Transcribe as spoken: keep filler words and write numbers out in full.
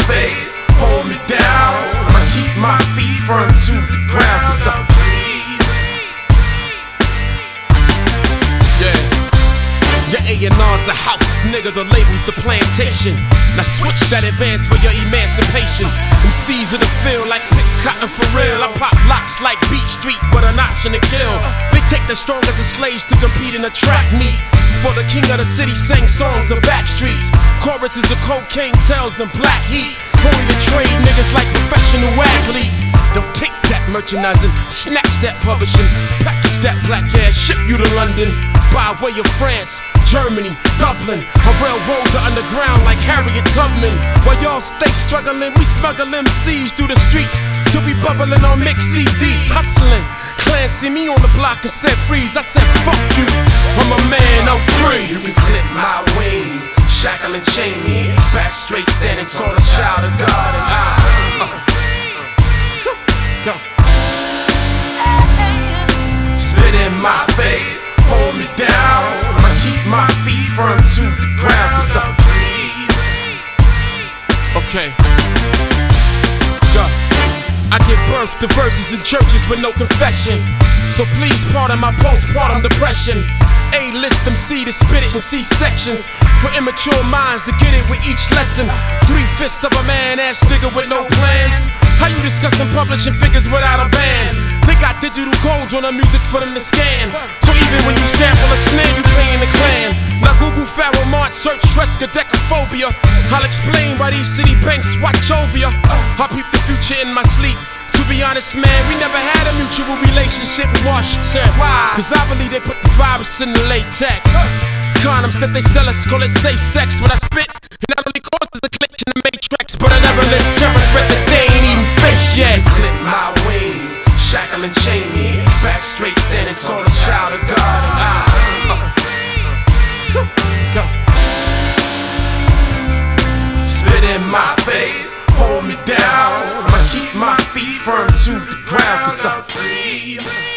face, hold me down. I keep my feet firm to the ground, cause I'm free. Yeah. Your A and R's a house, nigga, the label's the plantation. Now switch that advance for your emancipation. Them C's of the field like pick cotton for real. I pop locks like Beat Street with an option to kill. They take the strongest of slaves to compete in a track meet. For the king of the city sang songs of back streets. Choruses of cocaine tails and black heat. Only to trade niggas like professional athletes. They'll take that merchandising, snatch that publishing, package that black ass, ship you to London. By way of France, Germany, Dublin, a railroad the underground like Harriet Tubman. While y'all stay struggling, we smuggle M Cs through the streets till we bubbling on mixed C Ds, hustling. Clan see me on the block and said freeze. I said fuck you, I'm a man, I'm free. You can clip my wings, shackle and chain me, back straight, standing tall, a child of God, and I uh, go. Spit in my face, hold me down. I keep my feet firm to the ground, cause I'm free. Okay. Go. I give birth to verses in churches with no confession. So please pardon my postpartum depression. A-list M C to spit it in C-sections. For immature minds to get it with each lesson. Three-fifths of a man-ass nigga with no plans. How you discussing publishing figures without a band? They got digital codes on the music for them to scan. So even when you sample a snare, you playing the clan. Now Google Pharaoh Mart, search Tresca decaphobia. I'll explain why these city banks watch over ya. I peep the future in my sleep. To be honest, man, we never had a mutual relationship with Washington. Why? Cause I believe they put the virus in the latex. Condoms that they sell us, call it safe sex. When I spit, it not only causes a glitch in the matrix, but I never list terror threat that they ain't even faced yet. Clip my wings, shackle and chain me, back straight, standing tall, a child of God, and I uh, go. Spit in my face, hold me down. I keep my feet firm to the ground, cause I'm free.